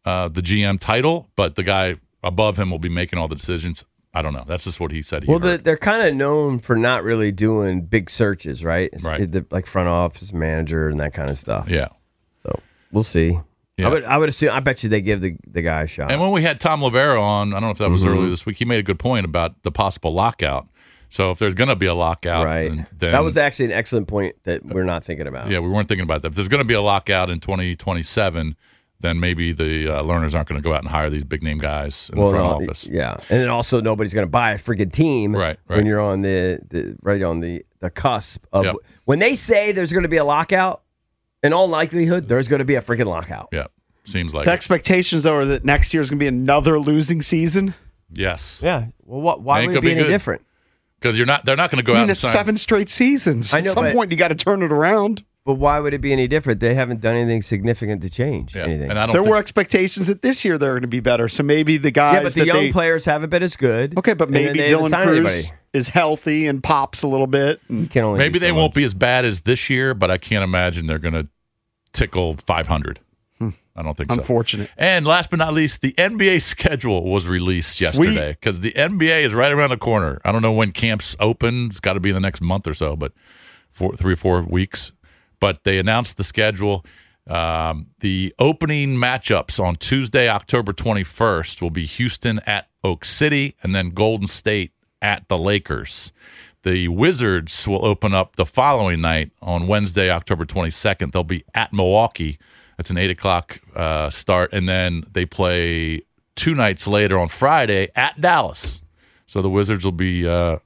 S3: GM title, but the guy above him will be making all the decisions. I don't know. That's just what he said.
S2: Well, they're kind of known for not really doing big searches, right?
S3: Right.
S2: Like front office manager and that kind of stuff.
S3: Yeah.
S2: So we'll see.
S3: Yeah.
S2: I would assume. I bet you they give the guy a shot.
S3: And when we had Tom Lavera on, I don't know if that was earlier this week, he made a good point about the possible lockout. So if there's going to be a lockout,
S2: right.
S3: then
S2: That was actually an excellent point that we're not thinking about.
S3: yeah, we weren't thinking about that. If there's going to be a lockout in 2027, then maybe the learners aren't going to go out and hire these big name guys in the front office.
S2: Yeah, and then also nobody's going to buy a friggin' team
S3: Right.
S2: when you're on the cusp of
S3: Yep.
S2: when they say there's going to be a lockout. In all likelihood, there's going to be a freaking lockout.
S3: Yeah, seems like
S1: The
S3: it.
S1: expectations are that next year is going to be another losing season.
S3: Yes,
S2: Yeah. Well, why
S3: Ain't
S2: would it
S3: gonna
S2: be
S3: be
S2: any
S3: good.
S2: different?
S3: because they're not going to go
S1: I
S3: out
S1: mean,
S3: and
S1: it's
S3: sign.
S1: 7 straight seasons.
S2: I know,
S1: At some
S2: but-
S1: point, you got to turn it around.
S2: But why would it be any different? They haven't done anything significant to change
S3: Yeah,
S2: anything.
S3: and I don't.
S1: There
S3: think,
S1: were expectations that this year they're going to be better. So maybe the guys
S2: yeah, but the
S1: that
S2: young
S1: they
S2: players haven't been as good.
S1: okay, but
S2: and then
S1: maybe
S2: they haven't
S1: Dylan
S2: signed
S1: Cruz
S2: anybody.
S1: is healthy and pops a little bit.
S2: You can only
S3: maybe
S2: do
S3: they
S2: so
S3: won't
S2: much.
S3: be as bad as this year, but I can't imagine they're going to tickle 500. I don't think so.
S1: Unfortunate.
S3: And last but not least, the NBA schedule was released yesterday because the NBA is right around the corner. I don't know when camps open. It's got to be in the next month or so, but 3 or 4 weeks. But they announced the schedule. The opening matchups on Tuesday, October 21st, will be Houston at Oak City and then Golden State at the Lakers. The Wizards will open up the following night on Wednesday, October 22nd. They'll be at Milwaukee. It's an 8 o'clock start. And then they play 2 nights later on Friday at Dallas. So the Wizards will be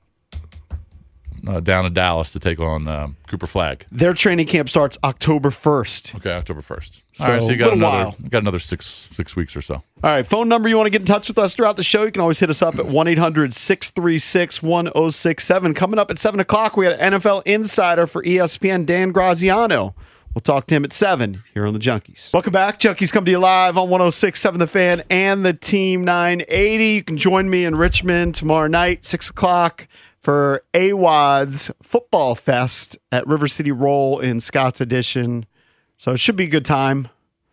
S3: down in Dallas to take on Cooper Flag.
S1: Their training camp starts October 1st.
S3: Okay, October 1st.
S1: So,
S3: All right, so you got
S1: little
S3: another
S1: while.
S3: you got another six weeks or so.
S1: All right, phone number you want to get in touch with us throughout the show, you can always hit us up at 1-800-636-1067. Coming up at 7 o'clock, we had an NFL insider for ESPN, Dan Graziano. We'll talk to him at 7 here on the Junkies. Welcome back. Junkies come to you live on 106.7 The Fan and the Team 980. You can join me in Richmond tomorrow night, 6 o'clock, for AWOD's Football Fest at River City Roll in Scott's Edition. So it should be a good time.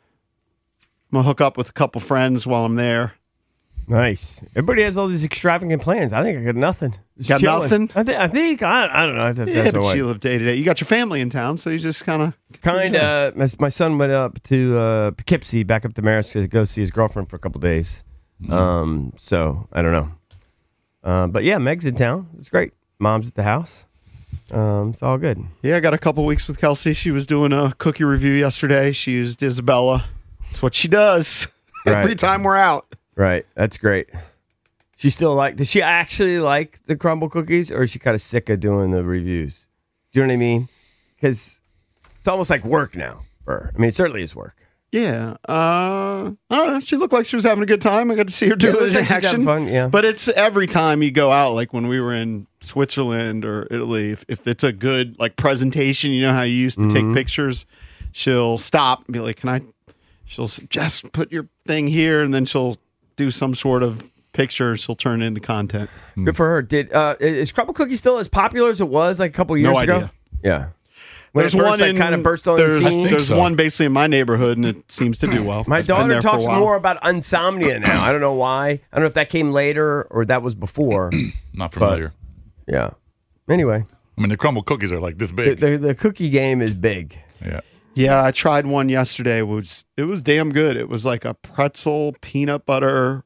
S1: I'm going to hook up with a couple friends while I'm there.
S2: Nice. Everybody has all these extravagant plans. I think I got nothing. Just
S1: Got
S2: chilling.
S1: nothing?
S2: I think I don't know. I think
S1: Yeah,
S2: that's
S1: but
S2: the way.
S1: you live day to day. You got your family in town, so you just kind of
S2: Kind of. My son went up to Poughkeepsie, back up to Marist to go see his girlfriend for a couple days. So I don't know. But yeah, Meg's in town. It's great. Mom's at the house. It's all good.
S1: Yeah, I got a couple weeks with Kelsey. She was doing a cookie review yesterday. She used Isabella. That's what she does every
S2: Right.
S1: time we're out.
S2: Right. That's great. She still does she actually like the crumble cookies, or is she kind of sick of doing the reviews? Do you know what I mean? Because it's almost like work now for her. I mean, it certainly is work.
S1: Yeah. I don't know. She looked like she was having a good time. I got to see her do
S2: Yeah,
S1: it
S2: looks
S1: in
S2: like she's having
S1: action.
S2: fun, yeah.
S1: But it's every time you go out, like when we were in Switzerland or Italy, if it's a good like presentation, you know how you used to take pictures, she'll stop and be like, she'll just put your thing here, and then she'll do some sort of picture. She'll turn it into content.
S2: Good for her. Is crumble cookie still as popular as it was like a couple years ago?
S1: idea.
S2: Yeah. When
S1: There's
S2: it first,
S1: one
S2: like,
S1: in
S2: kind of burst on the
S1: there's,
S2: scene.
S3: think
S1: there's
S3: so.
S1: one basically in my neighborhood, and it seems to do well.
S2: My
S1: It's been
S2: daughter
S1: there for a
S2: talks
S1: while.
S2: more about insomnia now. I don't know why. I don't know if that came later or that was before.
S3: Not familiar.
S2: Yeah. Anyway,
S3: I mean, the crumble cookies are like this big.
S2: the cookie game is big.
S3: Yeah.
S1: Yeah, I tried one yesterday. It was damn good. It was like a pretzel peanut butter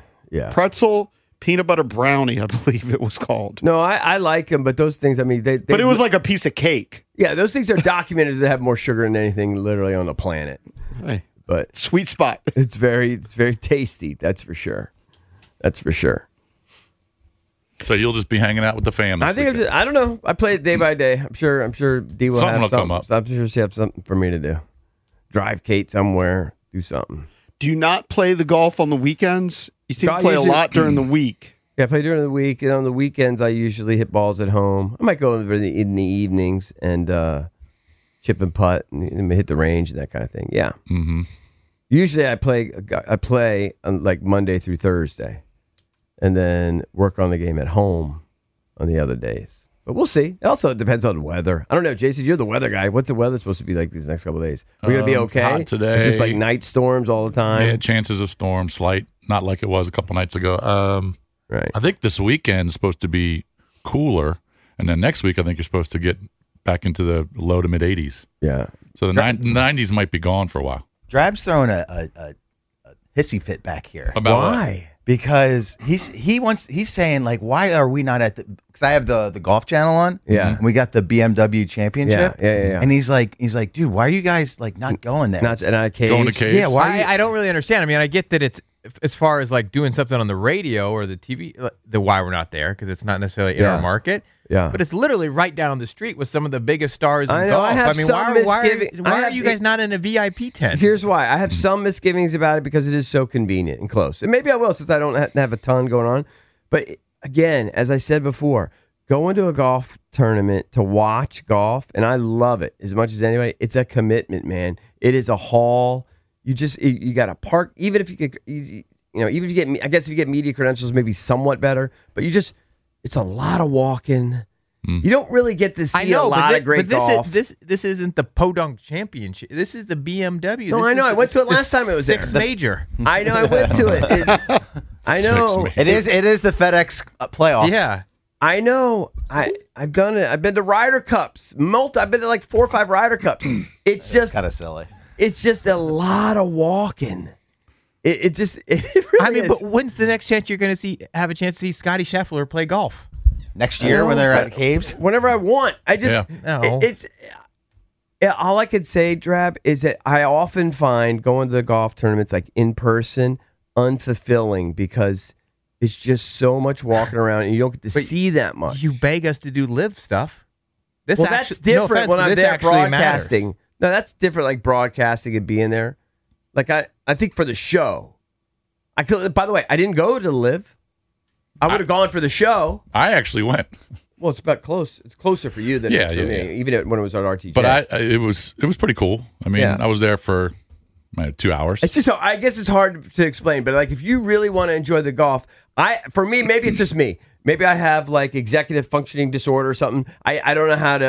S1: brownie, I believe it was called.
S2: No, I like them, but those things, I mean, they
S1: But it was like a piece of cake.
S2: yeah, those things are documented to have more sugar than anything literally on the planet.
S1: Hey,
S2: But
S1: sweet spot.
S2: it's very tasty. That's for sure. That's for sure.
S3: So you'll just be hanging out with the fam. This
S2: I think
S3: weekend.
S2: I don't know. I play it day by day. I'm sure Dee will
S3: Something
S2: have
S3: will
S2: something.
S3: come up.
S2: I'm sure she'll have something for me to do. Drive Kate somewhere. Do something.
S1: Do you not play the golf on the weekends? You seem
S2: I
S1: to play
S2: usually-
S1: a lot during the week.
S2: Yeah, I play during the week, and on the weekends I usually hit balls at home. I might go in the evenings and chip and putt and hit the range and that kind of thing. Yeah. Mm-hmm. Usually I play on like Monday through Thursday, and then work on the game at home on the other days. But we'll see. It also depends on the weather. I don't know, Jason. You're the weather guy. What's the weather supposed to be like these next couple of days? We're gonna be okay.
S3: hot today.
S2: Just like night storms all the time.
S3: Yeah, chances of storm, slight, not like it was a couple nights ago.
S2: Right.
S3: I think this weekend is supposed to be cooler, and then next week I think you're supposed to get back into the low to mid 80s.
S2: Yeah.
S3: So the 90s might be gone for a while.
S5: Drab's throwing a hissy fit back here.
S3: About what?
S2: Why?
S5: because he's saying like, why are we not at the? Because I have the golf channel on.
S2: Yeah.
S5: And we got the BMW Championship.
S2: Yeah.
S5: And he's like, dude, why are you guys like not going there?
S2: Not cage.
S3: Going to cage.
S5: Yeah, why?
S4: I don't really understand. I mean, I get that it's as far as like doing something on the radio or the TV, the why we're not there because it's not necessarily in our market.
S2: Yeah.
S4: But it's literally right down the street with some of the biggest stars in
S2: I know,
S4: golf.
S2: I have
S4: mean,
S2: some misgiving-
S4: why
S2: I
S4: are
S2: have-
S4: you guys not in a VIP tent?
S2: Here's why. I have some misgivings about it because it is so convenient and close. And maybe I will since I don't have a ton going on. But again, as I said before, going to a golf tournament to watch golf, and I love it as much as anybody, it's a commitment, man. It is a haul. You got to park, even if you get, even if you get, I guess if you get media credentials, maybe somewhat better, but it's a lot of walking. You don't really get to see a lot of great golf.
S4: This isn't the Podunk Championship. This is the BMW.
S2: No,
S4: This
S2: I
S4: is
S2: know. I went to it
S4: the
S2: last time it was there.
S4: sixth major.
S2: I know. I went to it. I know.
S5: It is the FedEx playoffs.
S4: Yeah.
S2: I know. I've done it. I've been to Ryder Cups. I've been to like 4 or 5 Ryder Cups. It's just
S5: kind of silly.
S2: It's just a lot of walking. It really
S4: I mean,
S2: is.
S4: but when's the next chance you're going to have a chance to see Scotty Scheffler play golf?
S5: Next year when they're at Caves.
S2: Whenever I want. I just
S4: No.
S2: all I could say, Drab, is that I often find going to the golf tournaments like in person unfulfilling because it's just so much walking around and you don't get to see that much.
S4: You beg us to do live stuff. This
S2: Well,
S4: actually,
S2: that's different
S4: no offense,
S2: when
S4: but
S2: I'm
S4: this
S2: there
S4: actually
S2: broadcasting.
S4: matters.
S2: No, that's different, like broadcasting and being there. Like I think for the show, I could. By the way, I didn't go to live. I would have gone for the show.
S3: I actually went,
S2: Well, it's about close. It's closer for you than it is for me, even when it was on RTJ.
S3: but it was pretty cool. I mean,
S2: Yeah.
S3: I was there for 2 hours.
S2: It's just, I guess it's hard to explain, but like if you really want to enjoy the golf, for me, maybe it's just me. Maybe I have like executive functioning disorder or something. I don't know how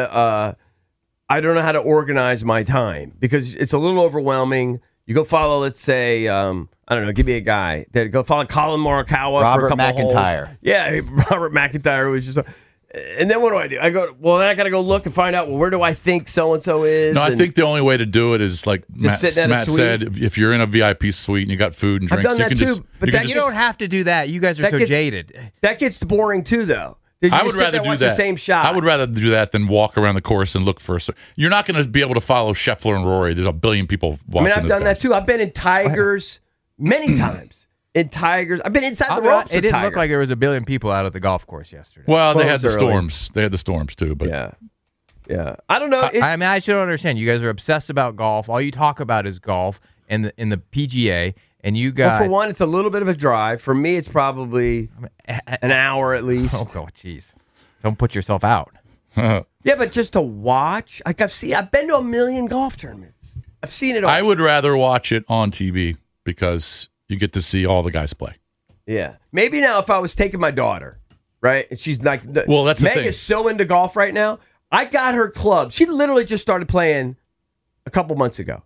S2: to organize my time because it's a little overwhelming. You go follow, let's say, I don't know, give me a guy. Go follow Colin Morikawa
S5: Robert
S2: for a couple
S5: McIntyre.
S2: holes. Yeah, Robert McIntyre was just. And then what do? I go, well, then I got to go look and find out, well, where do I think so-and-so is?
S3: No, I
S2: And
S3: think the only way to do it is like
S2: sitting at a
S3: Matt
S2: suite?
S3: said, if you're in a VIP suite and you got food and
S2: I've
S3: drinks,
S2: done
S3: you
S2: that
S3: can
S2: too,
S3: just
S2: but
S3: you
S2: that
S3: can
S4: You
S3: just
S4: don't have to do that. You guys are
S2: That
S4: so
S2: gets-
S4: jaded.
S2: that gets boring too, though. You
S3: I
S2: just
S3: would
S2: sit there
S3: rather
S2: and
S3: do
S2: watch
S3: that.
S2: the same shot.
S3: I would rather do that than walk around the course and look for. You're not going to be able to follow Scheffler and Rory. There's a billion people
S2: I
S3: watching.
S2: mean, I've
S3: this
S2: done
S3: guy.
S2: that too. I've been in Tigers many times. In Tigers, I've been inside the ropes.
S4: It didn't
S2: Tiger.
S4: look like there was a billion people out at the golf course yesterday.
S3: Well, they had
S2: Closed
S3: the
S2: early.
S3: storms. They had the storms too. But
S2: yeah. I don't know.
S4: I mean, I don't understand. You guys are obsessed about golf. All you talk about is golf and in the PGA, and you
S2: well,
S4: got.
S2: for one, it's a little bit of a drive. For me, it's probably an hour at least.
S4: Oh, jeez! Don't put yourself out.
S2: Yeah, but just to watch, like I've been to a million golf tournaments. I've seen it all.
S3: I would rather watch it on TV because you get to see all the guys play.
S2: Yeah. Maybe now if I was taking my daughter, right? And she's like,
S3: Well, that's the
S2: Meg
S3: thing.
S2: is so into golf right now. I got her clubs. She literally just started playing a couple months ago.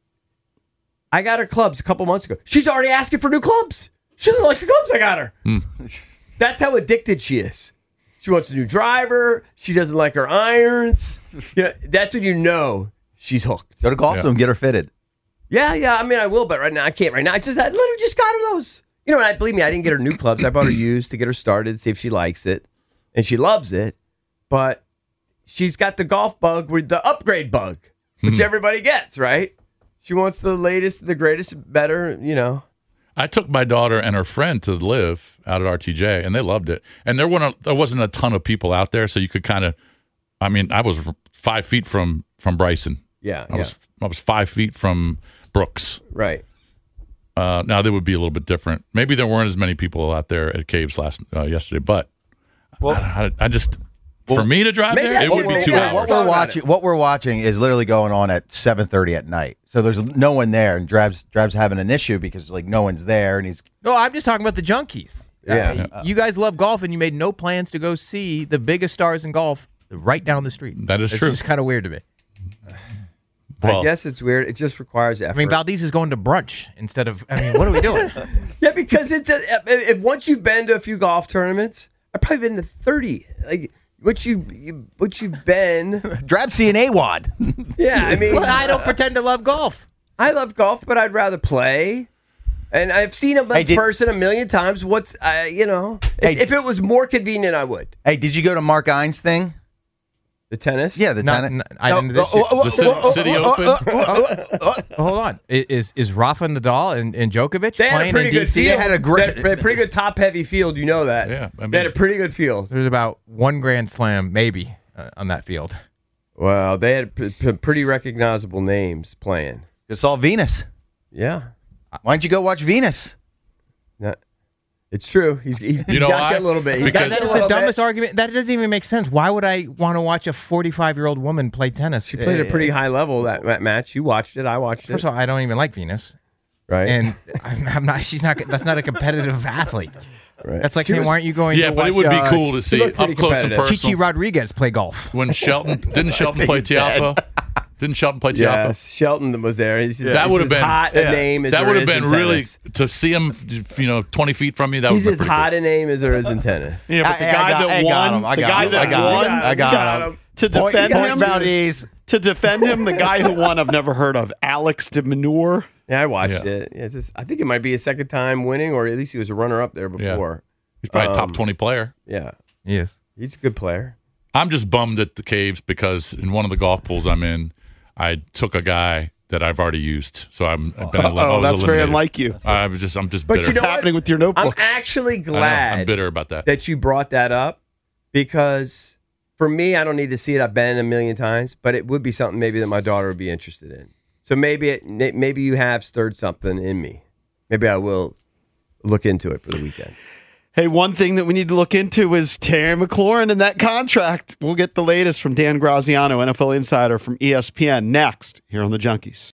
S2: I got her clubs a couple months ago. She's already asking for new clubs. She doesn't like the clubs I got her. That's how addicted she is. She wants a new driver. She doesn't like her irons. That's when you know she's hooked.
S5: Go to golf and get her fitted.
S2: Yeah. I mean, I will, but right now I can't. Right now, I literally just got her those. You know, believe me, I didn't get her new clubs. I bought her used to get her started, see if she likes it, and she loves it. But she's got the golf bug with the upgrade bug, which everybody gets, right? She wants the latest, the greatest, better. You know.
S3: I took my daughter and her friend to live out at RTJ, and they loved it. And there wasn't a ton of people out there, so you could kind of. I mean, I was 5 feet from Bryson.
S2: Yeah,
S3: I was 5 feet from Brooks.
S2: Right.
S3: Now they would be a little bit different. Maybe there weren't as many people out there at Caves yesterday, but I just for me to drive
S2: maybe
S3: there,
S2: I
S3: it would be
S2: should-
S3: 2
S2: yeah,
S3: hours.
S2: what Talk about it.
S5: What we're watching is literally going on at 7:30 at night. So there's no one there, and Drab's having an issue because like no one's there, and he's
S4: No, I'm just talking about the junkies.
S2: Yeah.
S4: You guys love golf, and you made no plans to go see the biggest stars in golf right down the street.
S3: That is true.
S4: It's just kind of weird to me.
S2: I guess it's weird. It just requires effort.
S4: I mean, Valdez is going to brunch instead of. I mean, what are we doing?
S2: Yeah, because it's if once you've been to a few golf tournaments, I've probably been to 30. Like what you've been.
S5: Drab seeing AWOD.
S2: Yeah, I mean,
S4: Well, I don't pretend to love golf.
S2: I love golf, but I'd rather play. And I've seen him in
S5: Hey,
S2: person a million times. What's, if it was more convenient, I would.
S5: Hey, did you go to Mark Ines thing?
S2: The tennis?
S5: Yeah, the
S4: No,
S5: tennis.
S4: no, I didn't. This shit.
S3: The City Open.
S4: Hold on. Is Rafa Nadal and Djokovic
S2: They had a
S4: playing
S2: pretty
S4: in
S2: good
S4: DC?
S2: field.
S5: They had a great-
S2: They had a pretty good top-heavy field. You know that.
S3: Yeah, I mean-
S2: they had a pretty good field.
S4: There's about one Grand Slam maybe on that field.
S2: Well, they had pretty recognizable names playing.
S5: It's all Venus.
S2: Yeah.
S5: Why don't you go watch Venus?
S2: Not- It's true. He
S3: You know
S2: got
S3: why?
S2: you a little bit. He
S3: Because-
S2: got
S4: That
S2: you
S4: is
S2: a
S4: the
S2: little
S4: dumbest
S2: bit.
S4: argument. That doesn't even make sense. Why would I want to watch a 45-year-old woman play tennis?
S2: She played at a pretty high level that match. You watched it. I watched it.
S4: First of all, I don't even like Venus,
S2: right?
S4: and I'm not. She's not. That's not a competitive athlete.
S2: right.
S4: That's like
S2: She
S4: saying,
S2: was-
S4: why aren't you going?
S3: Yeah,
S4: to
S3: but it
S4: watch,
S3: would be cool to see
S2: looked
S3: up
S2: pretty
S3: close and
S2: competitive.
S3: personal.
S4: Chichi Rodriguez play golf.
S3: When didn't Shelton play Tiafoe? Didn't Shelton play Tiafoe?
S2: Yes, Shelton was there.
S3: That would have been
S2: hot a name as
S3: that
S2: there
S3: would have
S2: is
S3: been
S2: in
S3: really
S2: tennis.
S3: to see him, 20 feet from you. That
S2: He's
S3: would
S2: as
S3: be pretty
S2: hot
S3: cool.
S2: a name as there is in tennis.
S1: Yeah, but the
S5: I
S1: guy
S5: got-
S1: that
S5: I got him.
S1: won,
S5: I
S1: the
S5: got
S1: guy
S5: him.
S1: that
S5: I got
S1: won,
S5: him. I got him.
S1: to defend
S5: Point
S1: him,
S5: Valdez.
S1: to defend him, the guy who won I've never heard of, Alex de Minaur.
S2: Yeah, I watched
S3: Yeah.
S2: it. Yeah, I think it might be his second time winning, or at least he was a runner-up there before.
S3: He's probably a top 20 player.
S2: Yeah,
S4: Yes.
S2: he's a good player.
S3: I'm just bummed at the Caves because in one of the golf pools I'm in, I took a guy that I've already used. So I was
S1: Oh,
S3: eliminated.
S1: that's very unlike you.
S3: I'm just
S2: But
S3: bitter.
S2: you know
S1: What's happening with your notebooks?
S2: I'm actually
S3: I know,
S2: glad
S3: I'm bitter about that.
S2: that you brought that up because for me, I don't need to see it. I've been a million times, but it would be something maybe that my daughter would be interested in. So maybe you have stirred something in me. Maybe I will look into it for the weekend.
S1: Hey, one thing that we need to look into is Terry McLaurin and that contract. We'll get the latest from Dan Graziano, NFL insider from ESPN, next here on the Junkies.